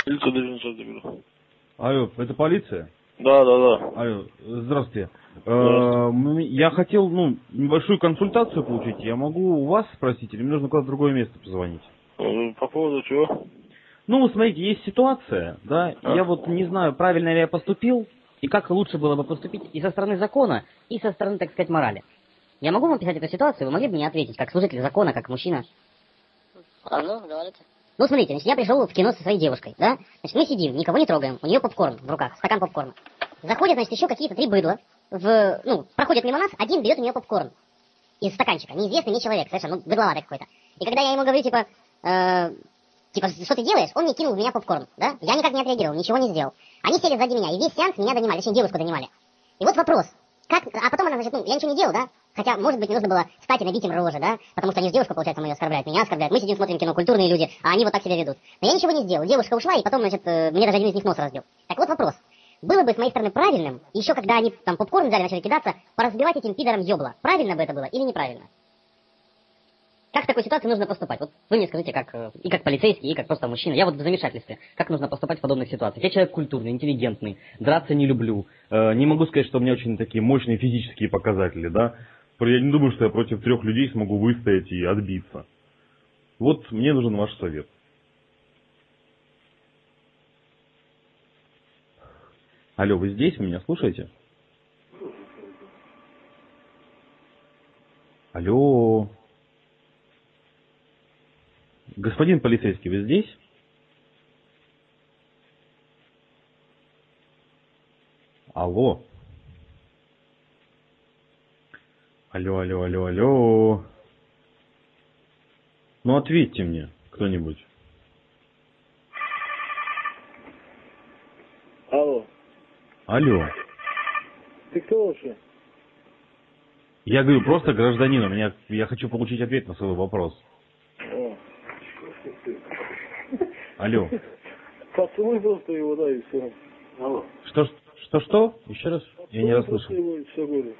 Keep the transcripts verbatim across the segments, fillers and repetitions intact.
Полиция должен сейчас заберу. Алло, это полиция? Да, да, да. Алло, здравствуйте. Здравствуйте. Э, Я хотел, ну, небольшую консультацию получить. Я могу у вас спросить, или мне нужно куда-то в другое место позвонить? По поводу чего? Ну, смотрите, есть ситуация, да, и А? я вот не знаю, правильно ли я поступил, и как лучше было бы поступить и со стороны закона, и со стороны, так сказать, морали. Я могу вам описать эту ситуацию, вы могли бы мне ответить, как служитель закона, как мужчина? А ну, говорите. Ну, смотрите, значит, я пришел в кино со своей девушкой, да? Значит, мы сидим, никого не трогаем, у нее попкорн в руках, стакан попкорна. Заходят, значит, еще какие-то три быдла, в, ну, проходят мимо нас, один берет у нее попкорн из стаканчика, неизвестный мне человек, совершенно, ну, быдловатый какой-то. И когда я ему говорю, типа, э, типа, что ты делаешь, он мне кинул в меня попкорн, да? Я никак не отреагировал, ничего не сделал. Они сели сзади меня, и весь сеанс меня донимали, точнее, девушку донимали. И вот вопрос, как, а потом она, значит, ну, я ничего не делал, да? Хотя, может быть, не нужно было встать и набить им рожи, да? Потому что они же девушку, получается, мы ее оскорбляют, меня оскорбляют. Мы сидим, смотрим кино, культурные люди, а они вот так себя ведут. Но я ничего не сделал. Девушка ушла, и потом, значит, э, мне даже один из них нос разбил. Так вот вопрос. Было бы с моей стороны правильным, еще когда они там попкорн взяли, начали кидаться, поразбивать этим пидорам ёбла. Правильно бы это было или неправильно? Как в такой ситуации нужно поступать? Вот вы мне скажите, как э, и как полицейский, и как просто мужчина. Я вот в замешательстве. Как нужно поступать в подобных ситуациях? Я человек культурный, интеллигентный, драться не люблю. Э, не могу сказать, что у меня очень такие мощные физические показатели, да? Я не думаю, что я против трех людей смогу выстоять и отбиться. Вот мне нужен ваш совет. Алло, вы здесь? Вы меня слушаете? Алло. Господин полицейский, вы здесь? Алло. Алло, алло, алло, алло. Ну ответьте мне, кто-нибудь. Алло. Алло. Ты кто вообще? Я говорю, просто гражданин, у меня, я хочу получить ответ на свой вопрос. О. Алло. Поцелуй просто его, да, и все. Алло. Что, что, что? Еще раз? Я не расслышал. Его, и все, говорю.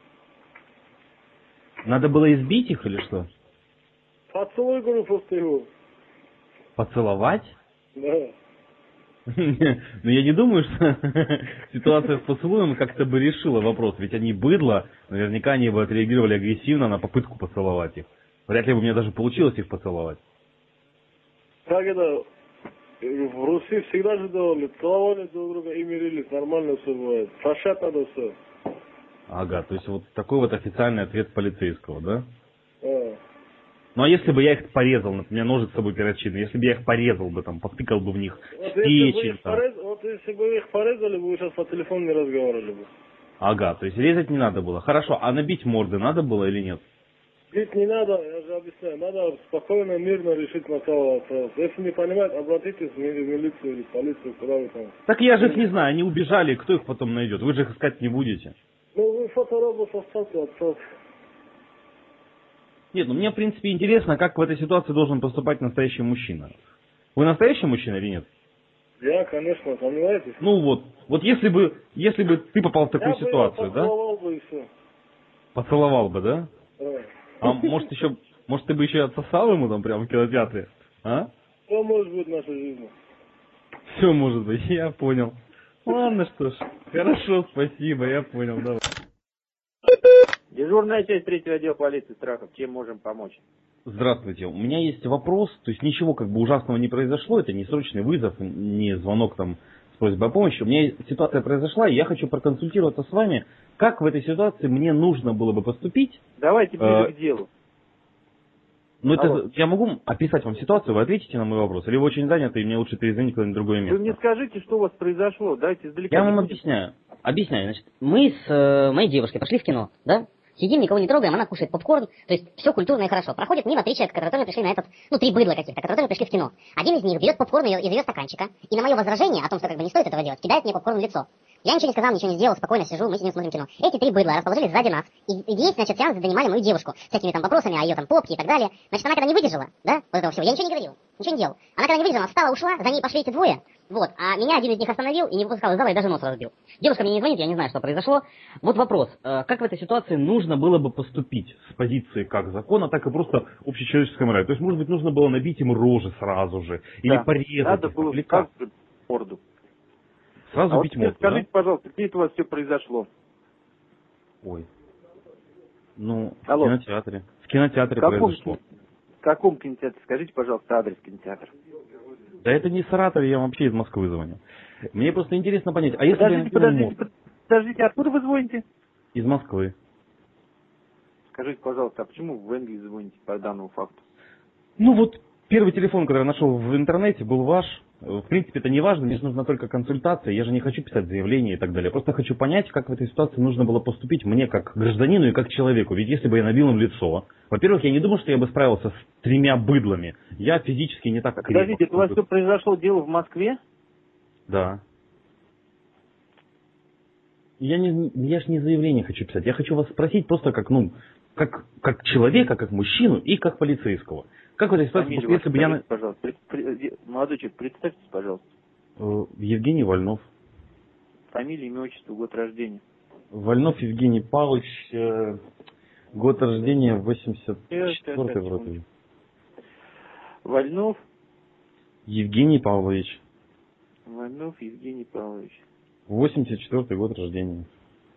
Надо было избить их или что? Поцелуй, говорю, просто его. Поцеловать? Да. Но я не думаю, что ситуация с поцелуем как-то бы решила вопрос. Ведь они быдло, наверняка они бы отреагировали агрессивно на попытку поцеловать их. Вряд ли бы мне даже получилось их поцеловать. Как это? В Руси всегда же делали, целовали друг друга и мирились, нормально все бывает. Прощать надо все. Ага, то есть вот такой вот официальный ответ полицейского, да? А. Ну а если бы я их порезал, например, ножик с собой перочинный, если бы я их порезал бы, там, потыкал бы в них Вот печень, если, там. порез... вот если бы вы их порезали, вы сейчас по телефону не разговаривали бы. Ага, то есть резать не надо было. Хорошо, а набить морды надо было или нет? Бить не надо, я же объясняю, надо спокойно, мирно решить начало вопроса. Если не понимают, обратитесь в ми- в милицию или в полицию, куда вы там. Так я же их не знаю, они убежали, кто их потом найдет? Вы же их искать не будете. Ну, вы фоторобот оставьте, отправьте. Нет, ну мне, в принципе, интересно, как в этой ситуации должен поступать настоящий мужчина. Вы настоящий мужчина или нет? Я, конечно, сомневаетесь? Ну вот, вот если бы, если бы ты попал в такую я ситуацию, бы да? поцеловал бы и все. Поцеловал бы, да? Да. А может еще, может ты бы еще и отсосал ему там прямо в кинотеатре? А? Что может быть в нашей жизни? Все может быть, я понял. Ладно, что ж. Хорошо, спасибо, я понял, давай. Дежурная часть третьего отдела полиции Страхов. Чем можем помочь? Здравствуйте. У меня есть вопрос. То есть ничего как бы ужасного не произошло. Это не срочный вызов, не звонок там с просьбой о помощи. У меня ситуация произошла, и я хочу проконсультироваться с вами, как в этой ситуации мне нужно было бы поступить. Давайте ближе э, к делу. Ну, Алло. это я могу описать вам ситуацию, вы ответите на мой вопрос, или вы очень заняты, и мне лучше перезвонить куда-нибудь в другое место? Вы мне скажите, что у вас произошло. Дайте издалека. Я не вам будем. объясняю. Объясняю. Значит, мы с э, моей девушкой пошли в кино, да? Сидим, никого не трогаем, она кушает попкорн, то есть все культурно и хорошо. Проходит мимо три человека, которые тоже пришли на этот, ну, три быдла каких-то, которые тоже пришли в кино. Один из них берет попкорн из ее стаканчика, и на мое возражение о том, что как бы не стоит этого делать, кидает мне попкорн в лицо. Я ничего не сказал, ничего не сделал, спокойно сижу, мы сидим, смотрим кино. Эти три быдла расположились сзади нас, и, и весь, значит, сеанс занимали мою девушку, всякими там вопросами о ее там попке и так далее. Значит, она когда не выдержала, да, вот этого всего, я ничего не говорил, ничего не делал. Она когда не выдержала, встала, ушла, за ней пошли эти двое, вот, а меня один из них остановил и не выпускал из зала, и даже нос разбил. Девушка мне не звонит, я не знаю, что произошло. Вот вопрос, как в этой ситуации нужно нужно было бы поступить с позиции как закона, так и просто общечеловеческой морали? То есть, может быть, нужно было набить ему рожи сразу же, или Да. порезать Надо их, было или как? сразу морду. Сразу А вот бить теперь морду, скажите, да? пожалуйста, где это у вас все произошло? Ой. Ну, в Алло. кинотеатре. В кинотеатре В каком, произошло. в каком кинотеатре? Скажите, пожалуйста, адрес кинотеатра. Да это не Саратов, я вообще из Москвы звоню. Мне просто интересно понять, а если бы я Подождите, накинул подождите, морду? подождите, откуда вы звоните? Из Москвы. Скажите, пожалуйста, а почему вы в Англии звоните по данному факту? Ну вот, первый телефон, который я нашел в интернете, был ваш. В принципе, это не важно, мне же нужна только консультация. Я же не хочу писать заявление и так далее. Я просто хочу понять, как в этой ситуации нужно было поступить мне как гражданину и как человеку. Ведь если бы я набил им лицо, во-первых, я не думаю, что я бы справился с тремя быдлами. Я физически не так крепок. Подождите, это у вас все произошло дело в Москве? Да. Я не, я ж не заявление хочу писать. Я хочу вас спросить просто как, ну, как, как человека, как мужчину и как полицейского. Как в этой ситуации, Фамилию если бы я... вашу, пожалуйста. Пред- пред- Молодой человек, представьтесь, пожалуйста. Э, Евгений Вольнов. Фамилия, имя, отчество, год рождения. Вольнов Евгений Павлович, э, год рождения восемьдесят четвёртый вроде. Вольнов, Евгений Павлович, Вольнов Евгений Павлович. восемьдесят четвёртый год рождения.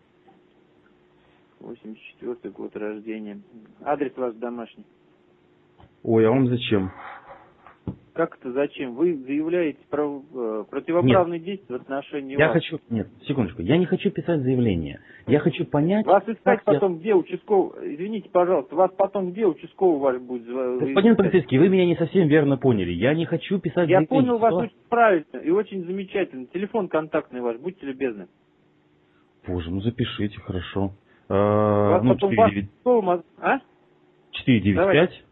восемьдесят четвёртый год рождения. Адрес ваш домашний. Ой, а вам зачем? Как это зачем? Вы заявляете про, э, противоправные действия в отношении Я вас. хочу... Нет, секундочку. Я не хочу писать заявление. Я хочу понять... Вас искать как я- потом где участковый... Извините, пожалуйста, вас потом где участковый ваш будет... зв- Господин искать? полицейский, вы меня не совсем верно поняли. Я не хочу писать Я заявление. понял вас Что? очень правильно и очень замечательно. Телефон контактный ваш, будьте любезны. Боже, ну запишите, хорошо. У А, вас ну, потом вас... А? четыре девять Давайте. пять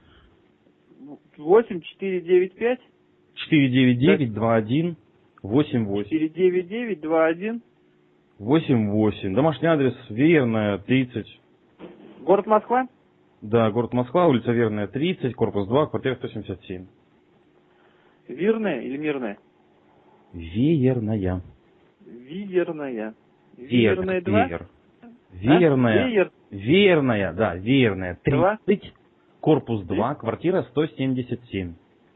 восемь четыре девять пять четыре девять девять два один восемь восемь четыре девять девять два один. восемь восемь. Домашний адрес Верная, тридцать. Город Москва? Да, город Москва, улица Верная, тридцать, корпус два, квартира сто семьдесят семь. Вирная или мирная? Веерная. Виерная. Веер, Виерная как два? веер. Веерная. А? Веер. Веерная, да, Веерная, Два? тридцать, корпус два, квартира сто семьдесят семь.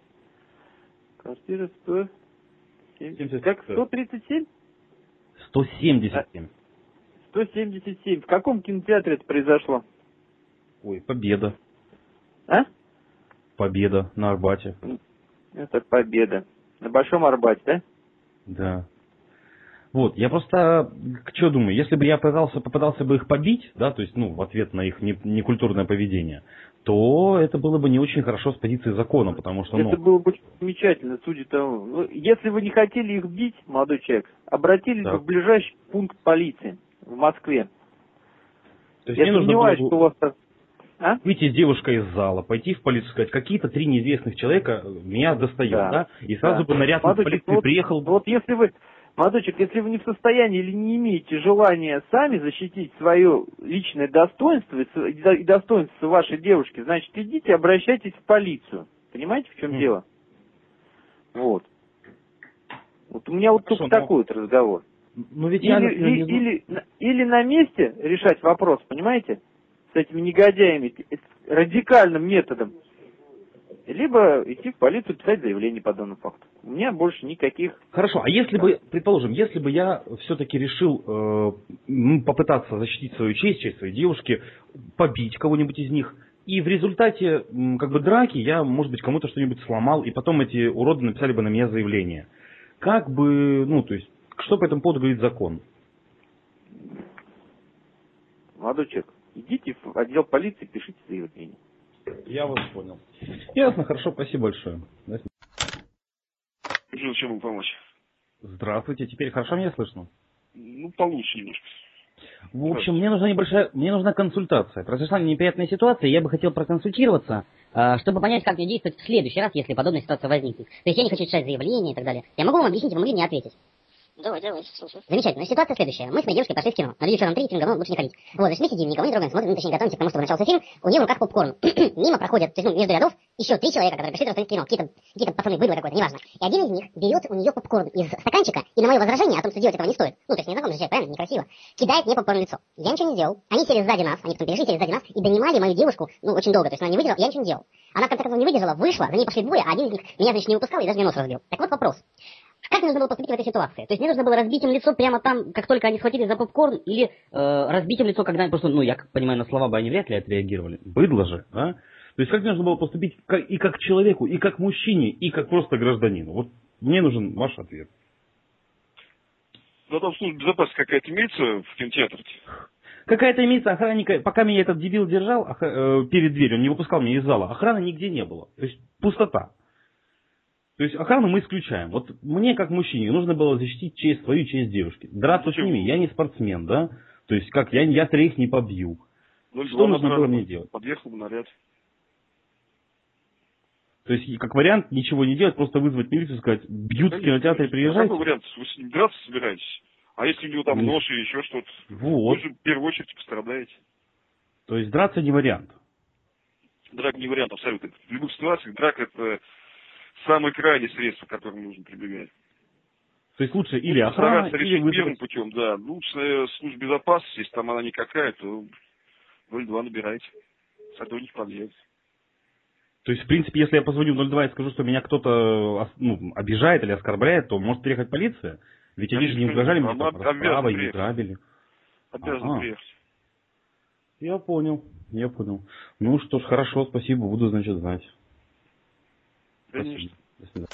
Квартира сто семьдесят. семьдесят Как семь. сто тридцать семь? сто семьдесят семь. сто семьдесят семь. В каком кинотеатре это произошло? Ой, Победа. А? Победа на Арбате. Это Победа. На Большом Арбате, да? Да. Вот, я просто, что думаю, если бы я пытался, попытался бы их побить, да, то есть, ну, в ответ на их не- некультурное поведение, то это было бы не очень хорошо с позиции закона, потому что, ну... Это было бы очень замечательно, судя тому. Ну, если вы не хотели их бить, молодой человек, обратились Так. бы в ближайший пункт полиции в Москве. То есть Я мне нужно сомневаюсь, было что у вас... так- А? выйти с девушкой из зала, пойти в полицию, сказать, какие-то три неизвестных человека меня достают, да, Да. и сразу Да. бы наряд из Молодой полиции человек, вот- приехал... Вот если вы, молодой человек, если вы не в состоянии или не имеете желания сами защитить свое личное достоинство и с- и достоинство вашей девушки, значит, идите, обращайтесь в полицию. Понимаете, в чем Мгм. дело? Вот. Вот у меня вот Хорошо, только но- такой вот разговор. Ну ведь я, Или, например, не и- знаю. или, на- или на месте решать вопрос, понимаете, с этими негодяями, э, радикальным методом, либо идти в полицию писать заявление по данному факту. У меня больше никаких... Хорошо, а если бы, предположим, если бы я все-таки решил э, ну, попытаться защитить свою честь, честь своей девушки, побить кого-нибудь из них, и в результате м, как бы драки я, может быть, кому-то что-нибудь сломал, и потом эти уроды написали бы на меня заявление. Как бы, ну, то есть, что по этому поводу говорит закон? Молодой человек, идите в отдел полиции, пишите заявление. Я вас понял. Ясно, хорошо, спасибо большое. Жил, чем могу помочь? Здравствуйте, теперь хорошо меня слышно? Ну, получше немножко. В общем, мне нужна небольшая, мне нужна консультация. Произошла неприятная ситуация, и я бы хотел проконсультироваться, а, чтобы понять, как мне действовать в следующий раз, если подобная ситуация возникнет. То есть я не хочу читать заявление и так далее. Я могу вам объяснить, вы могли мне ответить. Давай, давай, слушай. Замечательно. Ситуация следующая. Мы с моей девушкой пошли в кино. Надо вечером три, фильм говно, лучше не ходить. Вот, значит, мы сидим, никого не трогаем, смотрим, ну, точнее, готовимся к тому, чтобы начался фильм. У нее в руках попкорн. Мимо проходят, то есть, ну, между рядов еще три человека, которые пришли посмотреть кино. Какие-то, какие-то пацаны, быдло какое-то, неважно. И один из них берет у нее попкорн из стаканчика, и на мое возражение о том, что делать этого не стоит, ну, то есть, незнакомый человек, правильно, некрасиво, кидает мне попкорн в лицо. Я ничего не сделал. Они сели сзади нас, они потом перешли, сели сзади нас и донимали мою девушку, ну, очень долго, то есть, она не выдержала, я ничего не делал. Она, в конце концов, не выдержала, вышла, за ней пошли двое, а один из них меня, значит, не выпускал и даже мне нос разбил. Так вот вопрос. Как мне нужно было поступить в этой ситуации? То есть мне нужно было разбить им лицо прямо там, как только они схватили за попкорн, или э, разбить им лицо, когда они просто, ну, я как понимаю, на слова бы они вряд ли отреагировали. Быдло же, а? То есть как мне нужно было поступить как, и как человеку, и как мужчине, и как просто гражданину? Вот мне нужен ваш ответ. Ну, там служба безопасности какая-то имеется в кинотеатре? Какая-то имеется охранника, пока меня этот дебил держал ох, э, перед дверью, он не выпускал меня из зала, охраны нигде не было. То есть пустота. То есть охрану мы исключаем. Вот мне, как мужчине, нужно было защитить честь, свою честь девушки. Драться с ними, я не спортсмен, да? То есть как, я, я троих не побью. Ну, что нужно было мне делать? Подъехал бы наряд. То есть, как вариант, ничего не делать, просто вызвать милицию и сказать, бьют в кинотеатре, приезжайте. Какой вариант? Вы с ним драться собираетесь? А если у него там нож или еще что-то? Вот. Вы же в первую очередь пострадаете. То есть драться не вариант. Драка не вариант абсолютно. В любых ситуациях драка это самое крайнее средство, к которому нужно прибегать. То есть лучше или охрана, или решить вызвать... первым путем, да. Лучше служба безопасности, если там она никакая, то ноль два набирайте. Сотрудник подъедет. То есть, в принципе, если я позвоню в ноль два и скажу, что меня кто-то, ну, обижает или оскорбляет, то может приехать полиция? Ведь они же не угрожали мне расправой, не грабили. Обязаны ага. приехать. Я понял, я понял. Ну что ж, хорошо, спасибо, буду, значит, знать. Конечно. Спасибо. До свидания.